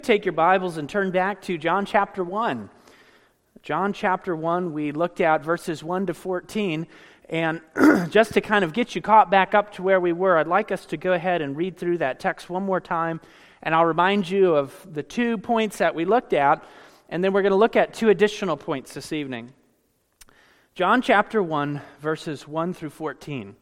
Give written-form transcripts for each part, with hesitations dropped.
Take your Bibles and turn back to John chapter 1. John chapter 1, we looked at verses 1 to 14, and just to kind of get you caught back up to where we were, I'd like us to go ahead and read through that text one more time, and I'll remind you of the 2 points that we looked at, and then we're going to look at 2 additional points this evening. John chapter 1, verses 1 through 14.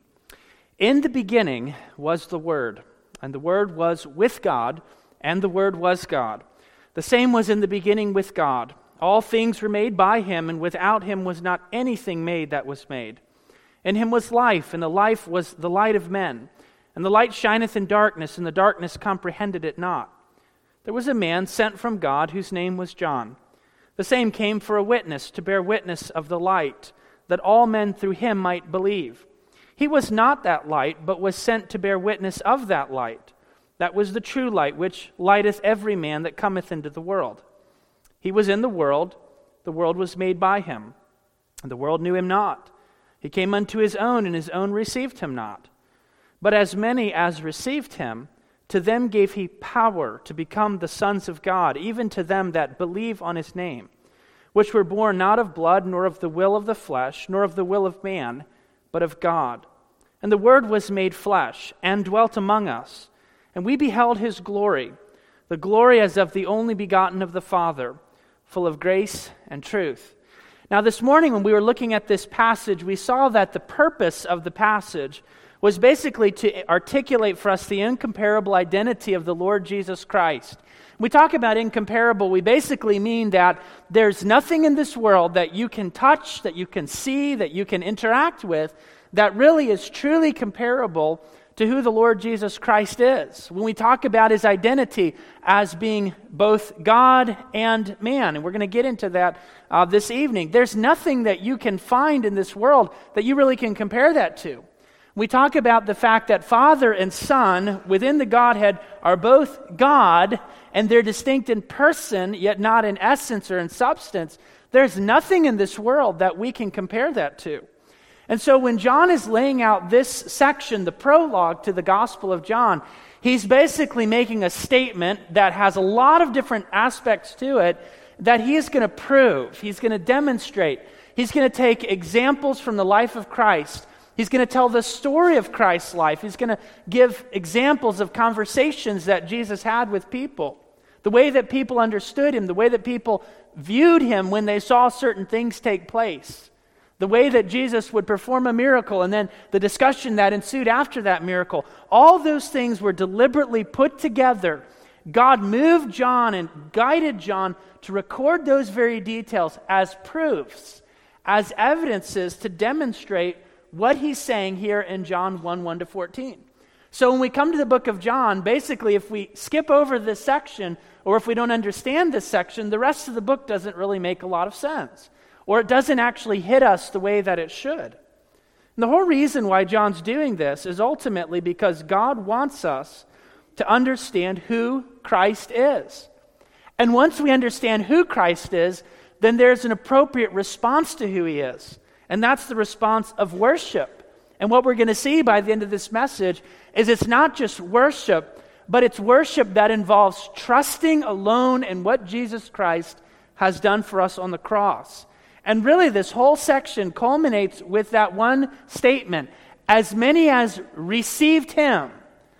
In the beginning was the Word, and the Word was with God, and the Word was God. The same was in the beginning with God. All things were made by Him, and without Him was not anything made that was made. In Him was life, and the life was the light of men. And the light shineth in darkness, and the darkness comprehended it not. There was a man sent from God, whose name was John. The same came for a witness, to bear witness of the light, that all men through him might believe. He was not that light, but was sent to bear witness of that light. That was the true light, which lighteth every man that cometh into the world. He was in the world was made by him, and the world knew him not. He came unto his own, and his own received him not. But as many as received him, to them gave he power to become the sons of God, even to them that believe on his name, which were born not of blood, nor of the will of the flesh, nor of the will of man, but of God. And the Word was made flesh, and dwelt among us. And we beheld His glory, the glory as of the only begotten of the Father, full of grace and truth. Now this morning when we were looking at this passage, we saw that the purpose of the passage was basically to articulate for us the incomparable identity of the Lord Jesus Christ. When we talk about incomparable, we basically mean that there's nothing in this world that you can touch, that you can see, that you can interact with, that really is truly comparable to who the Lord Jesus Christ is. When we talk about His identity as being both God and man, and we're going to get into that this evening, there's nothing that you can find in this world that you really can compare that to. We talk about the fact that Father and Son within the Godhead are both God, and they're distinct in person, yet not in essence or in substance. There's nothing in this world that we can compare that to. And so when John is laying out this section, the prologue to the Gospel of John, he's basically making a statement that has a lot of different aspects to it that he is going to prove, he's going to demonstrate, he's going to take examples from the life of Christ, he's going to tell the story of Christ's life, he's going to give examples of conversations that Jesus had with people, the way that people understood Him, the way that people viewed Him when they saw certain things take place. The way that Jesus would perform a miracle and then the discussion that ensued after that miracle. All those things were deliberately put together. God moved John and guided John to record those very details as proofs, as evidences to demonstrate what he's saying here in John 1 to 14. So when we come to the book of John, basically if we skip over this section or if we don't understand this section, the rest of the book doesn't really make a lot of sense. Or it doesn't actually hit us the way that it should. And the whole reason why John's doing this is ultimately because God wants us to understand who Christ is. And once we understand who Christ is, then there's an appropriate response to who He is. And that's the response of worship. And what we're going to see by the end of this message is it's not just worship, but it's worship that involves trusting alone in what Jesus Christ has done for us on the cross. And really, this whole section culminates with that one statement. As many as received Him,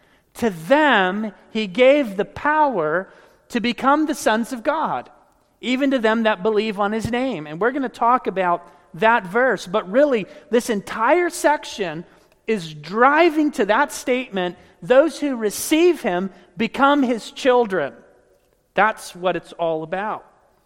to them He gave the power to become the sons of God, even to them that believe on His name. And we're going to talk about that verse. But really, this entire section is driving to that statement, those who receive Him become His children. That's what it's all about.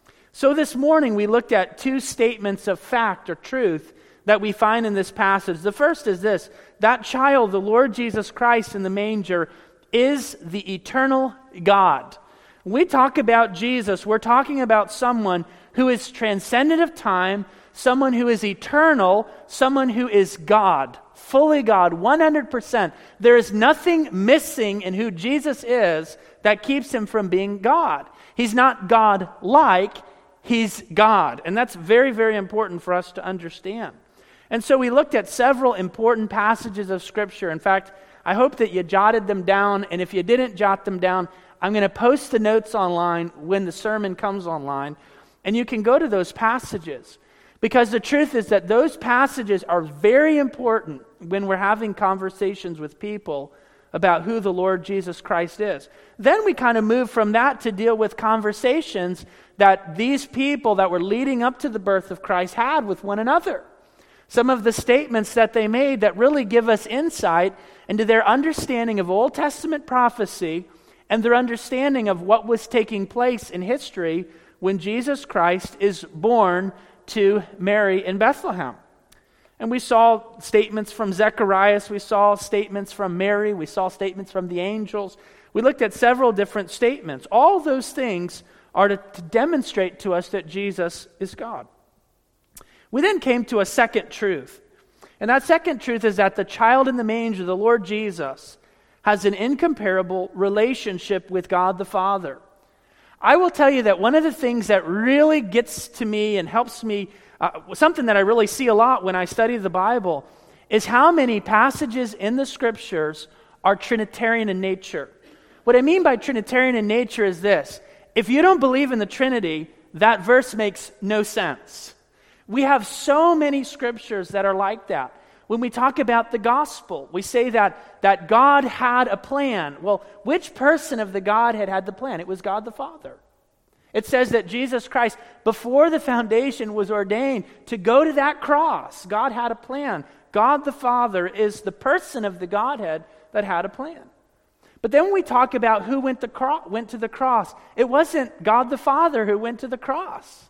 So this morning we looked at 2 statements of fact or truth that we find in this passage. The first is this: that child, the Lord Jesus Christ in the manger, is the eternal God. When we talk about Jesus, we're talking about someone who is transcendent of time, someone who is eternal, someone who is God, fully God, 100%. There is nothing missing in who Jesus is that keeps Him from being God. He's not God-like, He's God. And that's very, very important for us to understand. And so we looked at several important passages of Scripture. In fact, I hope that you jotted them down. And if you didn't jot them down, I'm going to post the notes online when the sermon comes online, and you can go to those passages. Because the truth is that those passages are very important when we're having conversations with people about who the Lord Jesus Christ is. Then we kind of move from that to deal with conversations that these people that were leading up to the birth of Christ had with one another. Some of the statements that they made that really give us insight into their understanding of Old Testament prophecy and their understanding of what was taking place in history when Jesus Christ is born to Mary in Bethlehem. And we saw statements from Zacharias, we saw statements from Mary, we saw statements from the angels. We looked at several different statements. All those things are to demonstrate to us that Jesus is God. We then came to a second truth. And that second truth is that the child in the manger, the Lord Jesus, has an incomparable relationship with God the Father. I will tell you that one of the things that really gets to me and helps me, something that I really see a lot when I study the Bible, is how many passages in the Scriptures are Trinitarian in nature. What I mean by Trinitarian in nature is this: if you don't believe in the Trinity, that verse makes no sense. We have so many Scriptures that are like that. When we talk about the gospel, we say that God had a plan. Well, which person of the Godhead had the plan? It was God the Father. It says that Jesus Christ, before the foundation, was ordained to go to that cross. God had a plan. God the Father is the person of the Godhead that had a plan. But then when we talk about who went to the cross, it wasn't God the Father who went to the cross.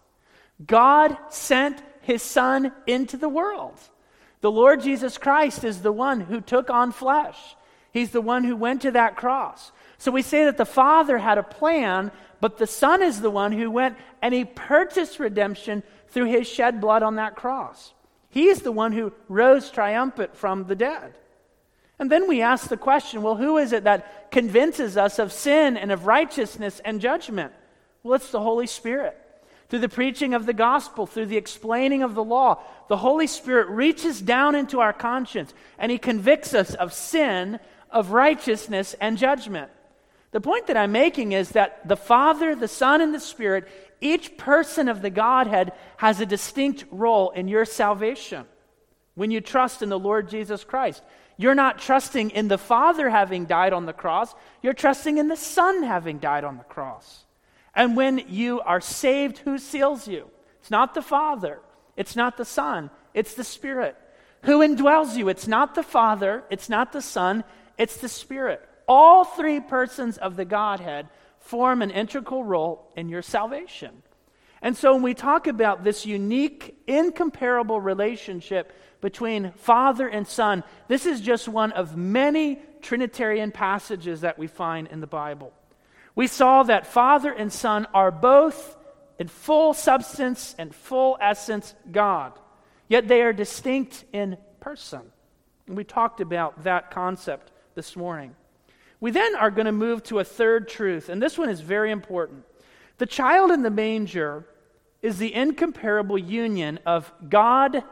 God sent His Son into the world. The Lord Jesus Christ is the one who took on flesh. He's the one who went to that cross. So we say that the Father had a plan, but the Son is the one who went and He purchased redemption through His shed blood on that cross. He is the one who rose triumphant from the dead. And then we ask the question, well, who is it that convinces us of sin and of righteousness and judgment? Well, it's the Holy Spirit. Through the preaching of the gospel, through the explaining of the law, the Holy Spirit reaches down into our conscience and He convicts us of sin, of righteousness, and judgment. The point that I'm making is that the Father, the Son, and the Spirit, each person of the Godhead has a distinct role in your salvation. When you trust in the Lord Jesus Christ, you're not trusting in the Father having died on the cross, you're trusting in the Son having died on the cross. And when you are saved, who seals you? It's not the Father, it's not the Son, it's the Spirit. Who indwells you? It's not the Father, it's not the Son, it's the Spirit. All three persons of the Godhead form an integral role in your salvation. And so when we talk about this unique, incomparable relationship between Father and Son, this is just one of many Trinitarian passages that we find in the Bible. We saw that Father and Son are both in full substance and full essence God, yet they are distinct in person. And we talked about that concept this morning. We then are going to move to a third truth, and this one is very important. The child in the manger is the incomparable union of God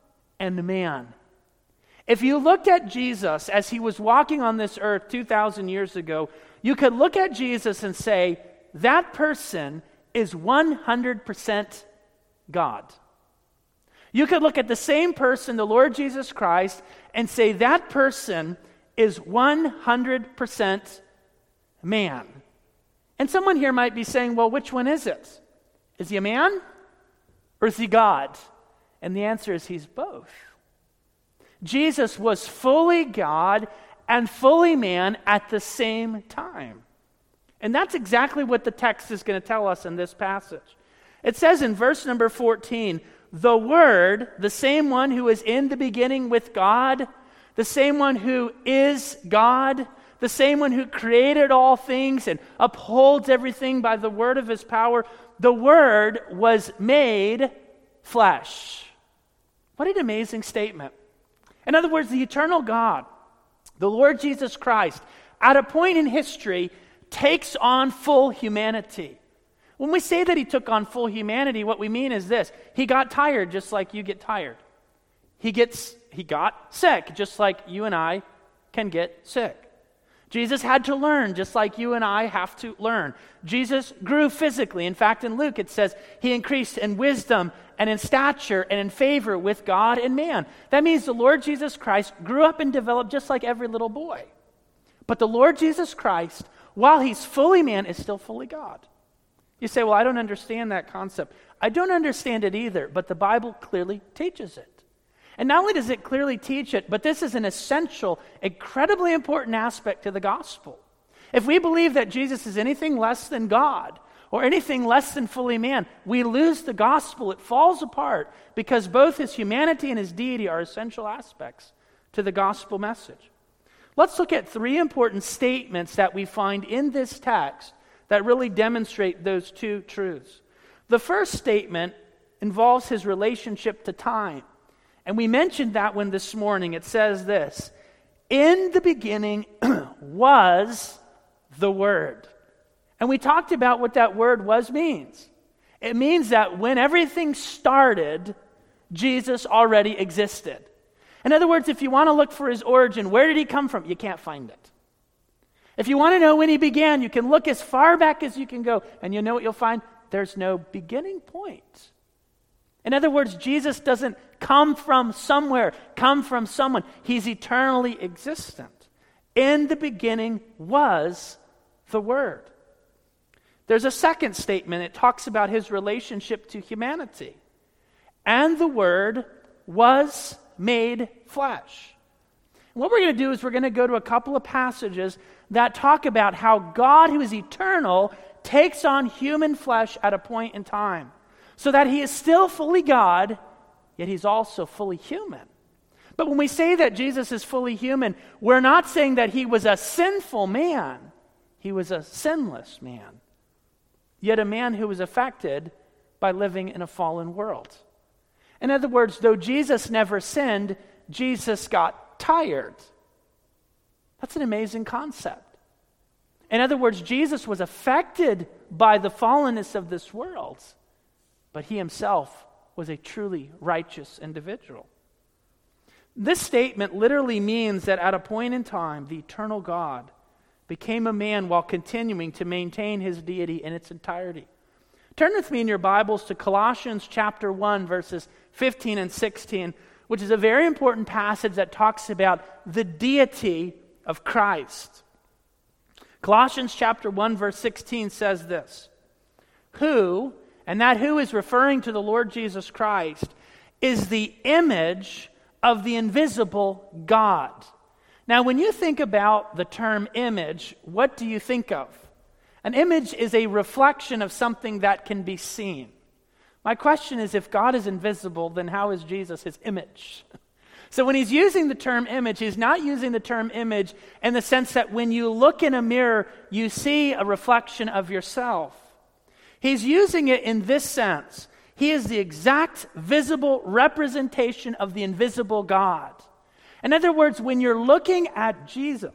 and man. If you looked at Jesus as He was walking on this earth 2,000 years ago, you could look at Jesus and say, that person is 100% God. You could look at the same person, the Lord Jesus Christ, and say that person is 100% man. And someone here might be saying, well, which one is it? Is He a man or is He God? And the answer is He's both. Jesus was fully God and fully man at the same time. And that's exactly what the text is going to tell us in this passage. It says in verse number 14, the Word, the same one who is in the beginning with God, the same one who is God, the same one who created all things and upholds everything by the word of His power, the Word was made flesh. What an amazing statement. In other words, the eternal God, the Lord Jesus Christ, at a point in history, takes on full humanity. When we say that He took on full humanity, what we mean is this: He got tired just like you get tired. He got sick just like you and I can get sick. Jesus had to learn just like you and I have to learn. Jesus grew physically. In fact, in Luke it says he increased in wisdom and in stature and in favor with God and man. That means the Lord Jesus Christ grew up and developed just like every little boy. But the Lord Jesus Christ, while he's fully man, is still fully God. You say, well, I don't understand that concept. I don't understand it either, but the Bible clearly teaches it. And not only does it clearly teach it, but this is an essential, incredibly important aspect to the gospel. If we believe that Jesus is anything less than God or anything less than fully man, we lose the gospel. It falls apart because both his humanity and his deity are essential aspects to the gospel message. Let's look at 3 important statements that we find in this text that really demonstrate those 2 truths. The first statement involves his relationship to time. And we mentioned that one this morning. It says this: in the beginning was the Word. And we talked about what that word was means. It means that when everything started, Jesus already existed. In other words, if you want to look for his origin, where did he come from? You can't find it. If you want to know when he began, you can look as far back as you can go, and you know what you'll find? There's no beginning point. In other words, Jesus doesn't come from somewhere, come from someone. He's eternally existent. In the beginning was the Word. There's a second statement. It talks about his relationship to humanity. And the Word was made flesh. And what we're going to do is we're going to go to a couple of passages that talk about how God, who is eternal, takes on human flesh at a point in time. So that he is still fully God, yet he's also fully human. But when we say that Jesus is fully human, we're not saying that he was a sinful man. He was a sinless man, yet a man who was affected by living in a fallen world. In other words, though Jesus never sinned, Jesus got tired. That's an amazing concept. In other words, Jesus was affected by the fallenness of this world, but he himself was a truly righteous individual. This statement literally means that at a point in time, the eternal God became a man while continuing to maintain his deity in its entirety. Turn with me in your Bibles to Colossians chapter 1, verses 15 and 16, which is a very important passage that talks about the deity of Christ. Colossians chapter 1, verse 16 says this: who, and that who is referring to the Lord Jesus Christ, is the image of the invisible God. Now, when you think about the term image, what do you think of? An image is a reflection of something that can be seen. My question is, if God is invisible, then how is Jesus his image? So when he's using the term image, he's not using the term image in the sense that when you look in a mirror, you see a reflection of yourself. He's using it in this sense. He is the exact visible representation of the invisible God. In other words, when you're looking at Jesus,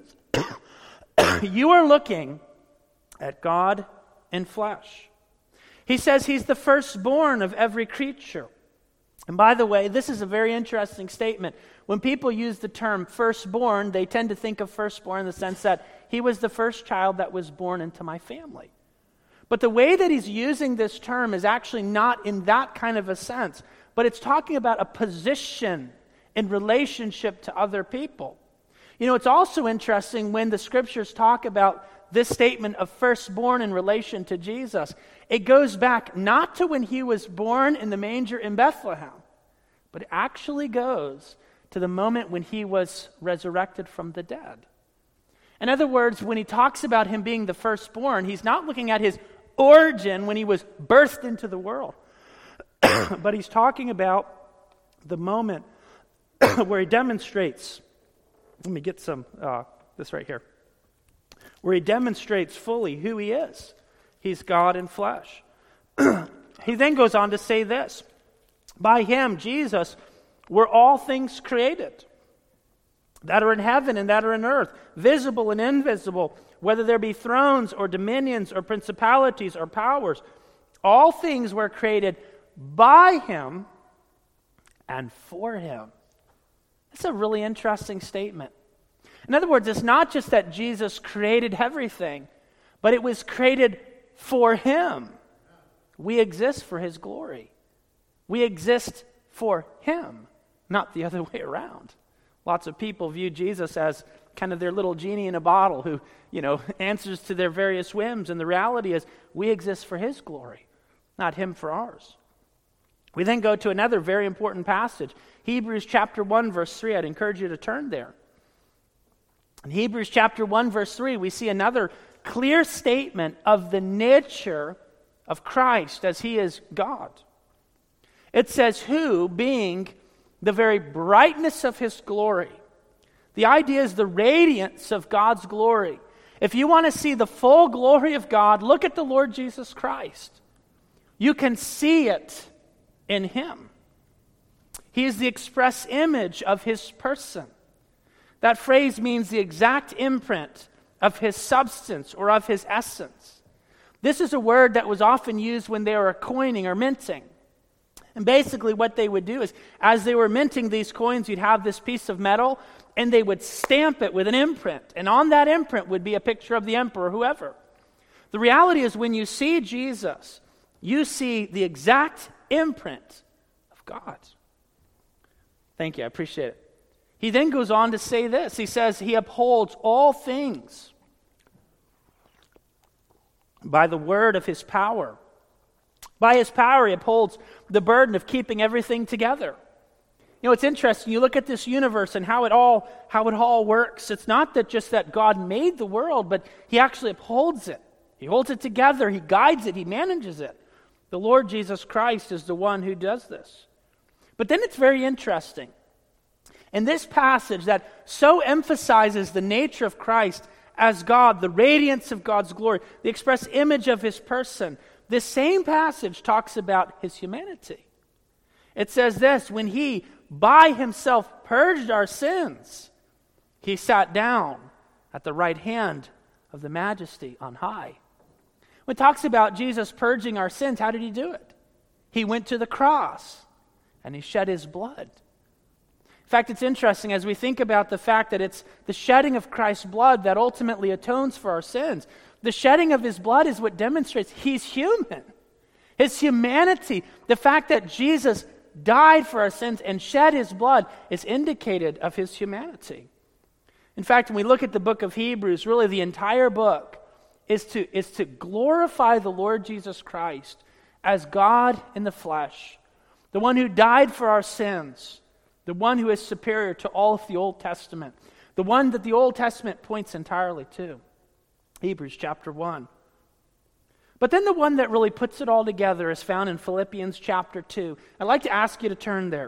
you are looking at God in flesh. He says he's the firstborn of every creature. And by the way, this is a very interesting statement. When people use the term firstborn, they tend to think of firstborn in the sense that he was the first child that was born into my family. But the way that he's using this term is actually not in that kind of a sense, but it's talking about a position in relationship to other people. You know, it's also interesting when the scriptures talk about this statement of firstborn in relation to Jesus. It goes back not to when he was born in the manger in Bethlehem, but it actually goes to the moment when he was resurrected from the dead. In other words, when he talks about him being the firstborn, he's not looking at his origin when he was birthed into the world, but he's talking about the moment where he demonstrates, let me get this right here, where he demonstrates fully who he is. He's God in flesh. He then goes on to say this: by him, Jesus, were all things created, that are in heaven and that are in earth, visible and invisible, whether there be thrones or dominions or principalities or powers. All things were created by him and for him. That's a really interesting statement. In other words, it's not just that Jesus created everything, but it was created for him. We exist for his glory. We exist for him, not the other way around. Lots of people view Jesus as kind of their little genie in a bottle who, answers to their various whims. And the reality is we exist for his glory, not him for ours. We then go to another very important passage, Hebrews chapter 1, verse 3. I'd encourage you to turn there. In Hebrews chapter 1, verse 3, we see another clear statement of the nature of Christ as he is God. It says, who, being the very brightness of his glory. The idea is the radiance of God's glory. If you want to see the full glory of God, look at the Lord Jesus Christ. You can see it in him. He is the express image of his person. That phrase means the exact imprint of his substance or of his essence. This is a word that was often used when they were coining or minting. And basically what they would do is, as they were minting these coins, you'd have this piece of metal, and they would stamp it with an imprint. And on that imprint would be a picture of the emperor, whoever. The reality is when you see Jesus, you see the exact imprint of God. Thank you, I appreciate it. He then goes on to say this. He says, he upholds all things by the word of his power. By his power, he upholds the burden of keeping everything together. It's interesting. You look at this universe and how it all works. It's not that just that God made the world, but he actually upholds it. He holds it together. He guides it. He manages it. The Lord Jesus Christ is the one who does this. But then it's very interesting. In this passage that so emphasizes the nature of Christ as God, the radiance of God's glory, the express image of his person, this same passage talks about his humanity. It says this, when he by himself purged our sins, he sat down at the right hand of the majesty on high. When it talks about Jesus purging our sins, how did he do it? He went to the cross and he shed his blood. In fact, it's interesting as we think about the fact that it's the shedding of Christ's blood that ultimately atones for our sins. The shedding of his blood is what demonstrates he's human. His humanity, the fact that Jesus died for our sins and shed his blood is indicated of his humanity. In fact, when we look at the book of Hebrews, really the entire book is to glorify the Lord Jesus Christ as God in the flesh, the one who died for our sins, the one who is superior to all of the Old Testament, the one that the Old Testament points entirely to. Hebrews chapter 1. But then the one that really puts it all together is found in Philippians chapter 2. I'd like to ask you to turn there.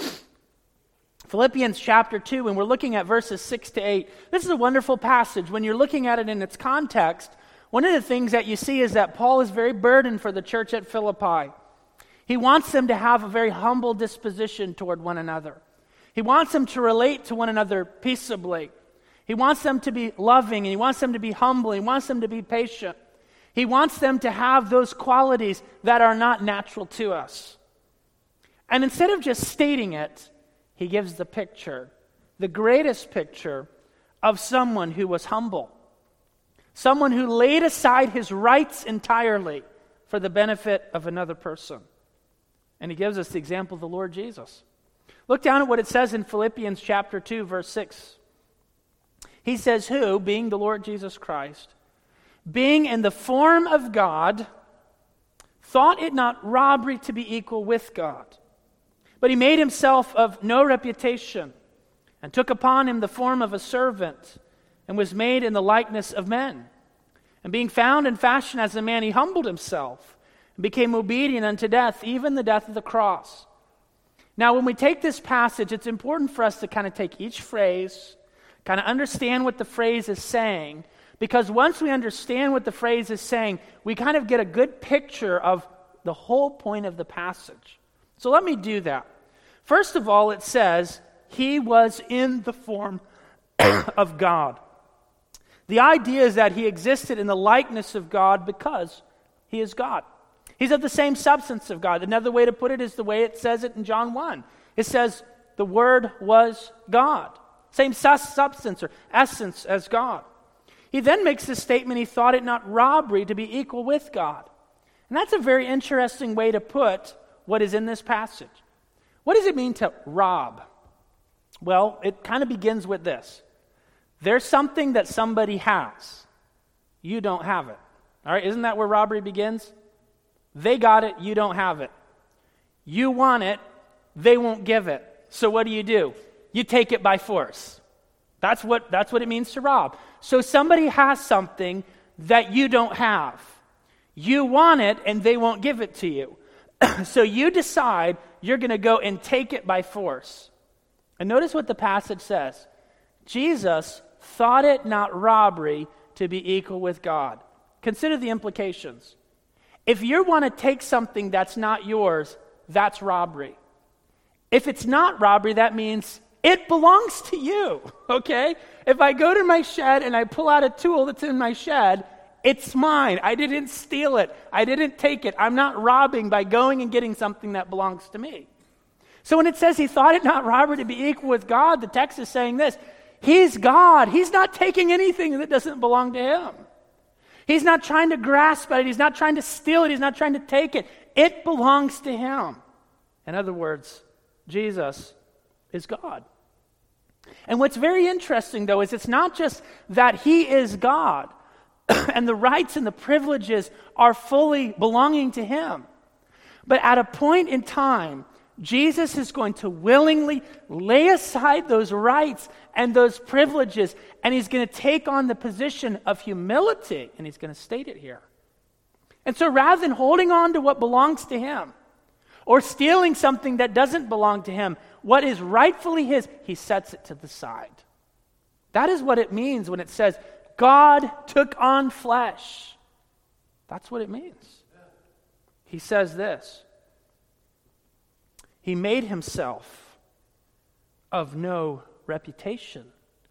Philippians chapter 2, and we're looking at verses 6 to 8. This is a wonderful passage. When you're looking at it in its context, one of the things that you see is that Paul is very burdened for the church at Philippi. He wants them to have a very humble disposition toward one another. He wants them to relate to one another peaceably. He wants them to be loving, and he wants them to be humble, and he wants them to be patient. He wants them to have those qualities that are not natural to us. And instead of just stating it, he gives the picture, the greatest picture of someone who was humble, someone who laid aside his rights entirely for the benefit of another person. And he gives us the example of the Lord Jesus. Look down at what it says in Philippians chapter 2, verse 6. He says, who, being the Lord Jesus Christ, being in the form of God, thought it not robbery to be equal with God. But he made himself of no reputation, and took upon him the form of a servant, and was made in the likeness of men. And being found in fashion as a man, he humbled himself, and became obedient unto death, even the death of the cross. Now, when we take this passage, it's important for us to kind of take each phrase, kind of understand what the phrase is saying, because once we understand what the phrase is saying, we kind of get a good picture of the whole point of the passage. So let me do that. First of all, it says, he was in the form of God. The idea is that he existed in the likeness of God because he is God. He's of the same substance of God. Another way to put it is the way it says it in John 1. It says, the Word was God. same substance or essence as God. He then makes this statement, he thought it not robbery to be equal with God. And that's a very interesting way to put what is in this passage. What does it mean to rob? Well, it kind of begins with this. There's something that somebody has. You don't have it. All right, isn't that where robbery begins? They got it, you don't have it. You want it, they won't give it. So what do? You take it by force. That's what it means to rob. So somebody has something that you don't have. You want it, and they won't give it to you. So you decide you're going to go and take it by force. And notice what the passage says. Jesus thought it not robbery to be equal with God. Consider the implications. If you want to take something that's not yours, that's robbery. If it's not robbery, that means it belongs to you, okay? If I go to my shed and I pull out a tool that's in my shed, it's mine. I didn't steal it. I didn't take it. I'm not robbing by going and getting something that belongs to me. So when it says he thought it not robbery to be equal with God, the text is saying this. He's God. He's not taking anything that doesn't belong to him. He's not trying to grasp at it. He's not trying to steal it. He's not trying to take it. It belongs to him. In other words, Jesus is God. And what's very interesting, though, is it's not just that he is God and the rights and the privileges are fully belonging to him. But at a point in time, Jesus is going to willingly lay aside those rights and those privileges, and he's going to take on the position of humility, and he's going to state it here. And so rather than holding on to what belongs to him or stealing something that doesn't belong to him, what is rightfully his, he sets it to the side. That is what it means when it says, God took on flesh. That's what it means. He says this. He made himself of no reputation.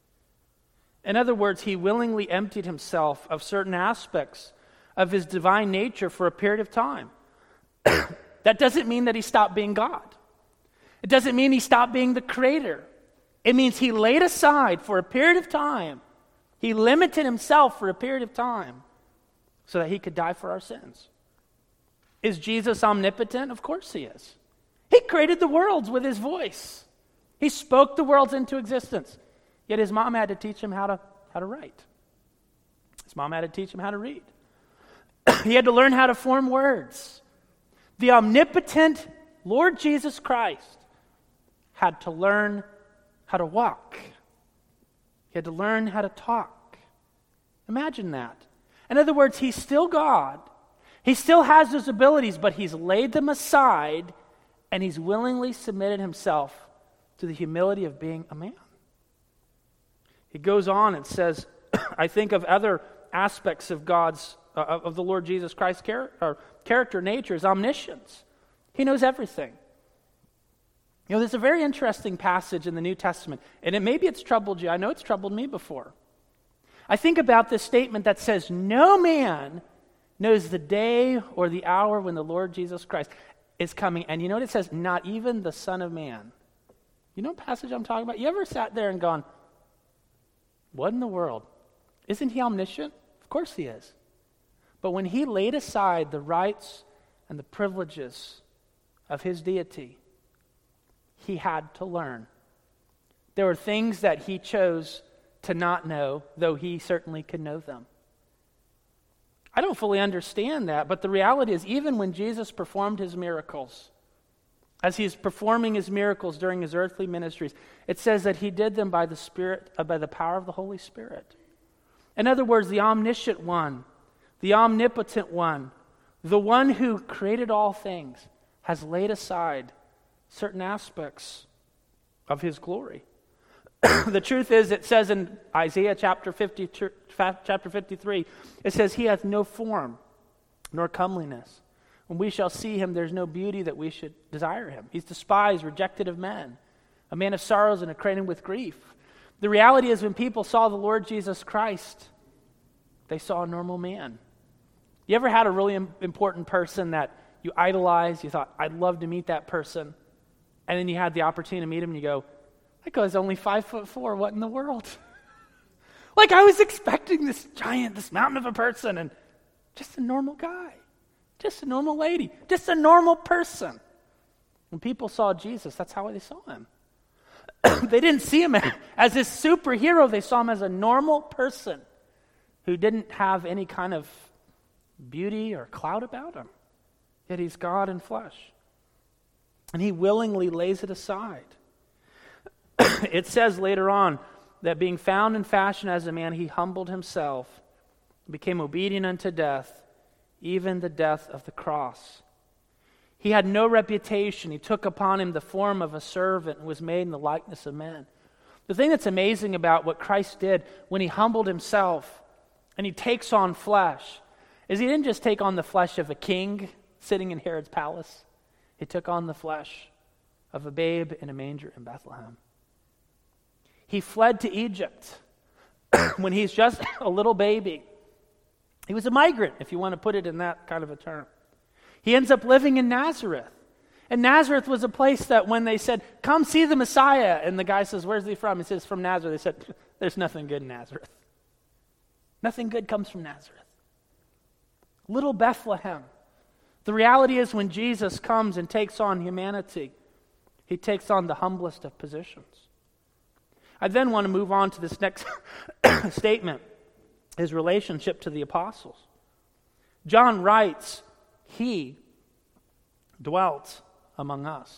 In other words, he willingly emptied himself of certain aspects of his divine nature for a period of time. That doesn't mean that he stopped being God. It doesn't mean he stopped being the creator. It means he laid aside for a period of time. He limited himself for a period of time so that he could die for our sins. Is Jesus omnipotent? Of course he is. He created the worlds with his voice. He spoke the worlds into existence. Yet his mom had to teach him how to write. His mom had to teach him how to read. He had to learn how to form words. The omnipotent Lord Jesus Christ had to learn how to walk. He had to learn how to talk. Imagine that. In other words, he's still God. He still has those abilities, but he's laid them aside and he's willingly submitted himself to the humility of being a man. It goes on and says, I think of other aspects of of the Lord Jesus Christ's character, nature, his omniscience. He knows everything. You know, there's a very interesting passage in the New Testament, and maybe it's troubled you. I know it's troubled me before. I think about this statement that says, no man knows the day or the hour when the Lord Jesus Christ is coming. And you know what it says? Not even the Son of Man. You know what passage I'm talking about? You ever sat there and gone, what in the world? Isn't he omniscient? Of course he is. But when he laid aside the rights and the privileges of his deity, he had to learn. There were things that he chose to not know, though he certainly could know them. I don't fully understand that, but the reality is even when Jesus performed his miracles, as he's performing his miracles during his earthly ministries, it says that he did them by the Spirit, by the power of the Holy Spirit. In other words, the omniscient one, the omnipotent one, the one who created all things, has laid aside certain aspects of his glory. The truth is, it says in Isaiah chapter 53, it says, he hath no form nor comeliness. When we shall see him, there's no beauty that we should desire him. He's despised, rejected of men, a man of sorrows and acquainted with grief. The reality is when people saw the Lord Jesus Christ, they saw a normal man. You ever had a really important person that you idolized? You thought, I'd love to meet that person. And then you had the opportunity to meet him and you go, That guy's only 5'4". What in the world? Like, I was expecting this giant, this mountain of a person, and just a normal guy, just a normal lady, just a normal person. When people saw Jesus, that's how they saw him. They didn't see him as this superhero. They saw him as a normal person who didn't have any kind of beauty or cloud about him. Yet he's God in flesh. And he willingly lays it aside. It says later on that being found in fashion as a man, he humbled himself, became obedient unto death, even the death of the cross. He had no reputation. He took upon him the form of a servant and was made in the likeness of men. The thing that's amazing about what Christ did when he humbled himself and he takes on flesh is he didn't just take on the flesh of a king sitting in Herod's palace. He took on the flesh of a babe in a manger in Bethlehem. He fled to Egypt when he's just a little baby. He was a migrant, if you want to put it in that kind of a term. He ends up living in Nazareth. And Nazareth was a place that when they said, come see the Messiah, and the guy says, where's he from? He says, from Nazareth. They said, there's nothing good in Nazareth. Nothing good comes from Nazareth. Little Bethlehem. The reality is when Jesus comes and takes on humanity, he takes on the humblest of positions. I then want to move on to this next statement, his relationship to the apostles. John writes, he dwelt among us.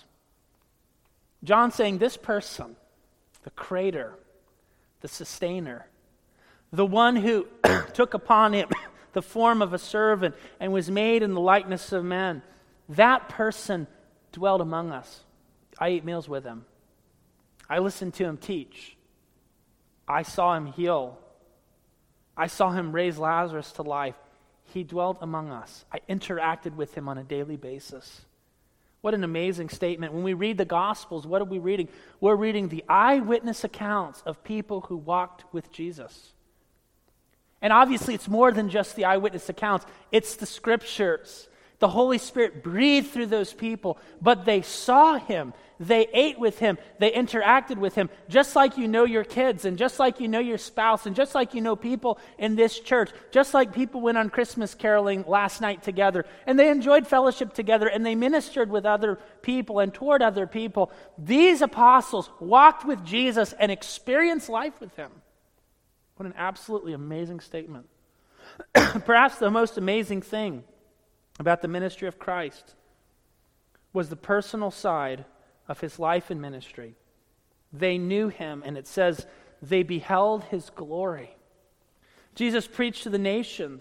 John saying this person, the creator, the sustainer, the one who took upon him the form of a servant and was made in the likeness of men, that person dwelt among us. I ate meals with him. I listened to him teach. I saw him heal. I saw him raise Lazarus to life. He dwelt among us. I interacted with him on a daily basis. What an amazing statement. When we read the Gospels, what are we reading? We're reading the eyewitness accounts of people who walked with Jesus. And obviously it's more than just the eyewitness accounts. It's the Scriptures. The Holy Spirit breathed through those people, but they saw him. They ate with him. They interacted with him, just like you know your kids, and just like you know your spouse, and just like you know people in this church, just like people went on Christmas caroling last night together, and they enjoyed fellowship together, and they ministered with other people and toward other people. These apostles walked with Jesus and experienced life with him. What an absolutely amazing statement. Perhaps the most amazing thing about the ministry of Christ was the personal side of his life and ministry. They knew him, and it says they beheld his glory. Jesus preached to the nations,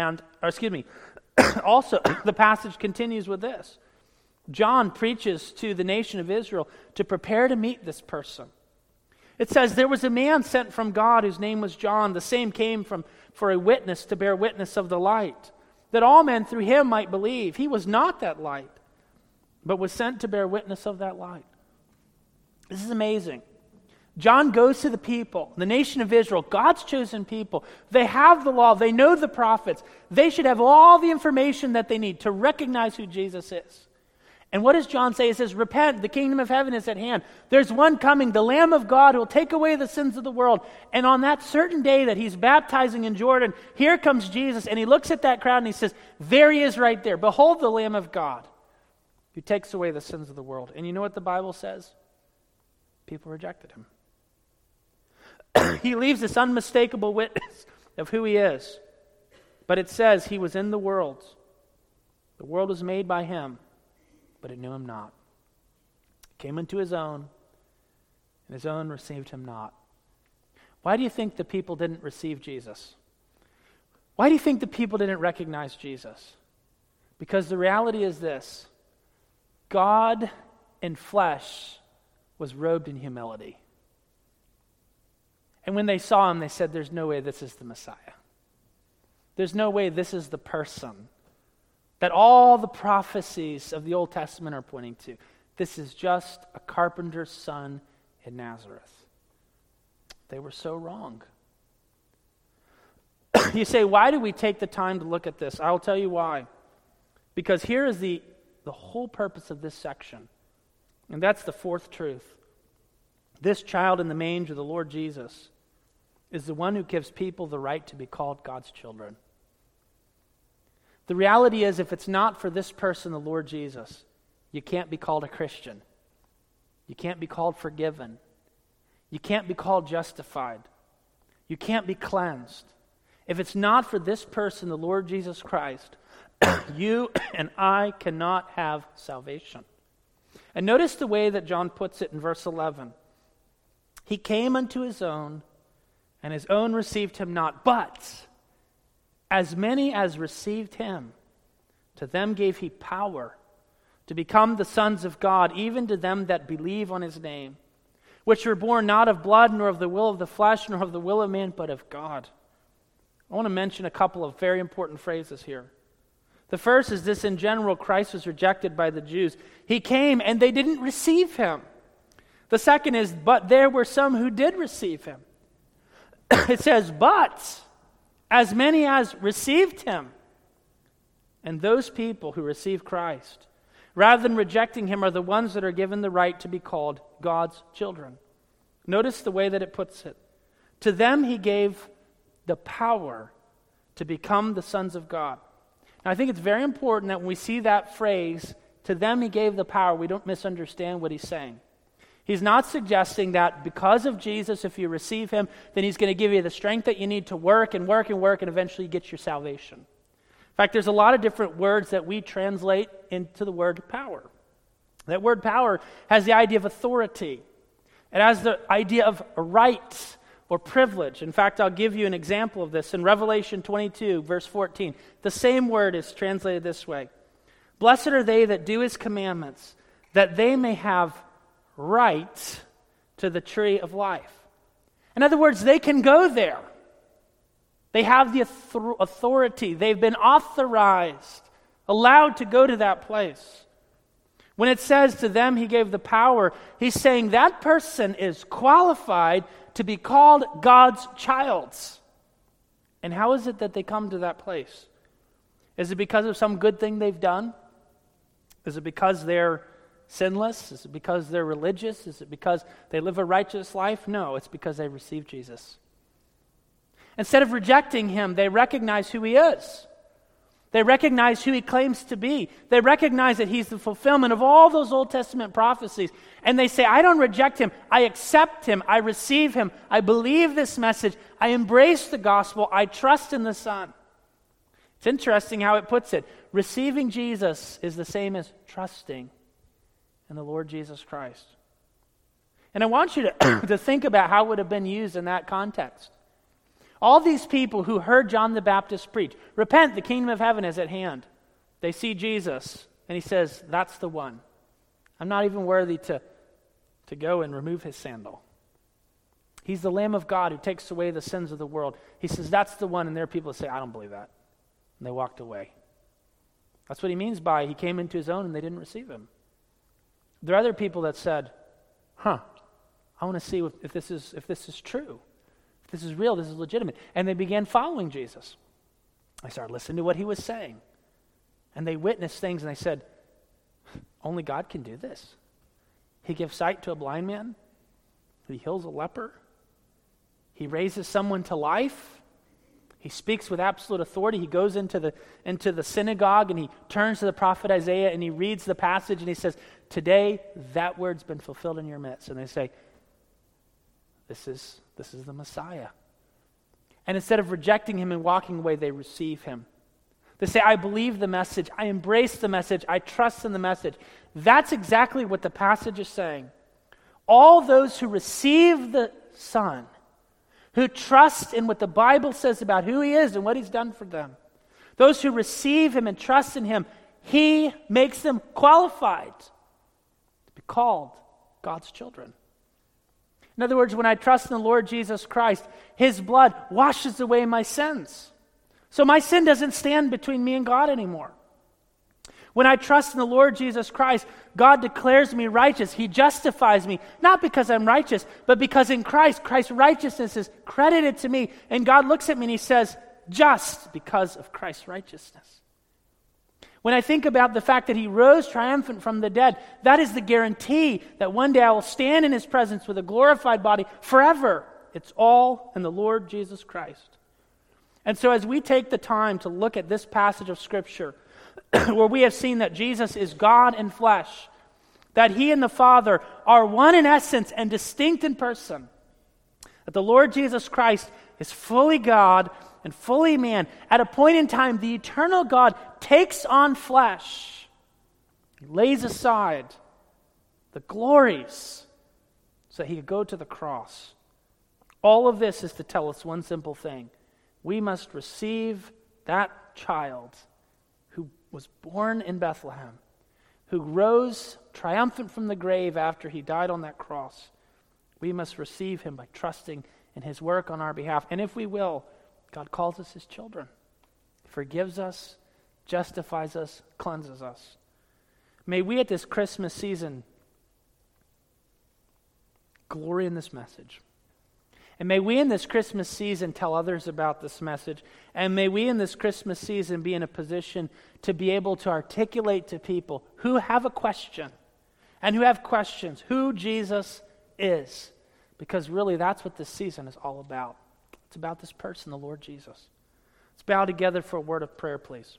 also the passage continues with this. John preaches to the nation of Israel to prepare to meet this person. It says, there was a man sent from God whose name was John. The same came for a witness to bear witness of the light, that all men through him might believe. He was not that light, but was sent to bear witness of that light. This is amazing. John goes to the people, the nation of Israel, God's chosen people. They have the law. They know the prophets. They should have all the information that they need to recognize who Jesus is. And what does John say? He says, repent, the kingdom of heaven is at hand. There's one coming, the Lamb of God, who will take away the sins of the world. And on that certain day that he's baptizing in Jordan, here comes Jesus, and he looks at that crowd and he says, there he is right there. Behold the Lamb of God who takes away the sins of the world. And you know what the Bible says? People rejected him. He leaves this unmistakable witness of who he is. But it says he was in the world. The world was made by him, but it knew him not. He came into his own, and his own received him not. Why do you think the people didn't receive Jesus? Why do you think the people didn't recognize Jesus? Because the reality is this: God in flesh was robed in humility. And when they saw him, they said, there's no way this is the Messiah. There's no way this is the person that all the prophecies of the Old Testament are pointing to. This is just a carpenter's son in Nazareth. They were so wrong. You say, why do we take the time to look at this? I'll tell you why. Because here is the whole purpose of this section. And that's the fourth truth. This child in the manger, the Lord Jesus, is the one who gives people the right to be called God's children. The reality is, if it's not for this person, the Lord Jesus, you can't be called a Christian. You can't be called forgiven. You can't be called justified. You can't be cleansed. If it's not for this person, the Lord Jesus Christ, you and I cannot have salvation. And notice the way that John puts it in verse 11. He came unto his own, and his own received him not. But as many as received him, to them gave he power to become the sons of God, even to them that believe on his name, which were born not of blood, nor of the will of the flesh, nor of the will of man, but of God. I want to mention a couple of very important phrases here. The first is this: in general, Christ was rejected by the Jews. He came and they didn't receive him. The second is, but there were some who did receive him. It says, but as many as received him. And those people who receive Christ, rather than rejecting him, are the ones that are given the right to be called God's children. Notice the way that it puts it. To them he gave the power to become the sons of God. Now, I think it's very important that when we see that phrase, to them he gave the power, we don't misunderstand what he's saying. He's not suggesting that because of Jesus, if you receive him, then he's going to give you the strength that you need to work and work and work and eventually get your salvation. In fact, there's a lot of different words that we translate into the word power. That word power has the idea of authority. It has the idea of a right or privilege. In fact, I'll give you an example of this. In Revelation 22, verse 14, the same word is translated this way. Blessed are they that do his commandments, that they may have right to the tree of life. In other words, they can go there. They have the authority. They've been authorized, allowed to go to that place. When it says to them he gave the power, he's saying that person is qualified to be called God's child. And how is it that they come to that place? Is it because of some good thing they've done? Is it because they're sinless? Is it because they're religious? Is it because they live a righteous life? No, it's because they received Jesus. Instead of rejecting him, they recognize who he is. They recognize who he claims to be. They recognize that he's the fulfillment of all those Old Testament prophecies. And they say, I don't reject him. I accept him. I receive him. I believe this message. I embrace the gospel. I trust in the Son. It's interesting how it puts it. Receiving Jesus is the same as trusting in the Lord Jesus Christ. And I want you to think about how it would have been used in that context. All these people who heard John the Baptist preach, repent, the kingdom of heaven is at hand. They see Jesus, and he says, that's the one. I'm not even worthy to go and remove his sandal. He's the Lamb of God who takes away the sins of the world. He says, that's the one, and there are people that say, I don't believe that. And they walked away. That's what he means by he came into his own and they didn't receive him. There are other people that said, I want to see if this is true. This is real, this is legitimate. And they began following Jesus. They started listening to what he was saying. And they witnessed things and they said, only God can do this. He gives sight to a blind man. He heals a leper. He raises someone to life. He speaks with absolute authority. He goes into the synagogue and he turns to the prophet Isaiah and he reads the passage and he says, today that word's been fulfilled in your midst. And they say, This is the Messiah. And instead of rejecting him and walking away, they receive him. They say, I believe the message. I embrace the message. I trust in the message. That's exactly what the passage is saying. All those who receive the Son, who trust in what the Bible says about who he is and what he's done for them, those who receive him and trust in him, he makes them qualified to be called God's children. In other words, when I trust in the Lord Jesus Christ, his blood washes away my sins. So my sin doesn't stand between me and God anymore. When I trust in the Lord Jesus Christ, God declares me righteous. He justifies me, not because I'm righteous, but because in Christ's righteousness is credited to me. And God looks at me and he says, just because of Christ's righteousness. When I think about the fact that he rose triumphant from the dead, that is the guarantee that one day I will stand in his presence with a glorified body forever. It's all in the Lord Jesus Christ. And so as we take the time to look at this passage of Scripture, where we have seen that Jesus is God in flesh, that he and the Father are one in essence and distinct in person, that the Lord Jesus Christ is fully God and fully man. At a point in time, the eternal God takes on flesh. He lays aside the glories so that he could go to the cross. All of this is to tell us one simple thing. We must receive that child who was born in Bethlehem, who rose triumphant from the grave after he died on that cross. We must receive him by trusting in his work on our behalf. And if we will, God calls us his children. He forgives us, justifies us, cleanses us. May we at this Christmas season glory in this message. And may we in this Christmas season tell others about this message. And may we in this Christmas season be in a position to be able to articulate to people who have a question and who have questions who Jesus is. Because really that's what this season is all about. It's about this person, the Lord Jesus. Let's bow together for a word of prayer, please.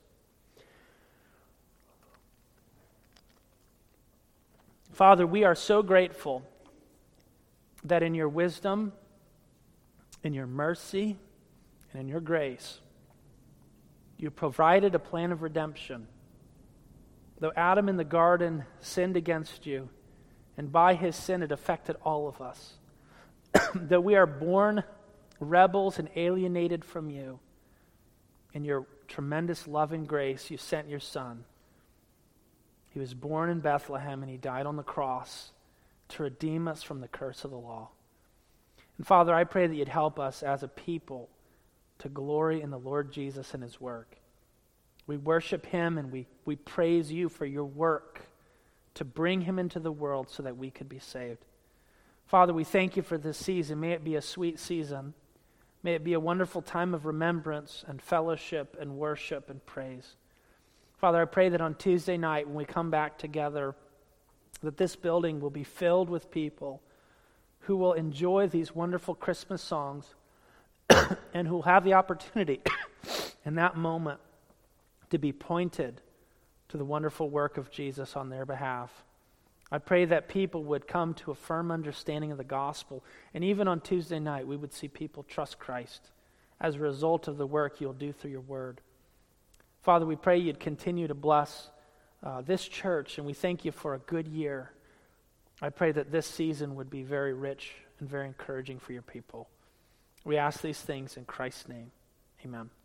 Father, we are so grateful that in your wisdom, in your mercy, and in your grace, you provided a plan of redemption. Though Adam in the garden sinned against you, and by his sin it affected all of us, though we are born rebels and alienated from you, in your tremendous love and grace, you sent your Son. He was born in Bethlehem, and he died on the cross to redeem us from the curse of the law. And Father, I pray that you'd help us as a people to glory in the Lord Jesus and his work. We worship him and we praise you for your work to bring him into the world so that we could be saved. Father, we thank you for this season. May it be a sweet season. May it be a wonderful time of remembrance and fellowship and worship and praise. Father, I pray that on Tuesday night when we come back together, that this building will be filled with people who will enjoy these wonderful Christmas songs and who will have the opportunity in that moment to be pointed to the wonderful work of Jesus on their behalf. I pray that people would come to a firm understanding of the gospel, and even on Tuesday night we would see people trust Christ as a result of the work you'll do through your word. Father, we pray you'd continue to bless this church, and we thank you for a good year. I pray that this season would be very rich and very encouraging for your people. We ask these things in Christ's name. Amen.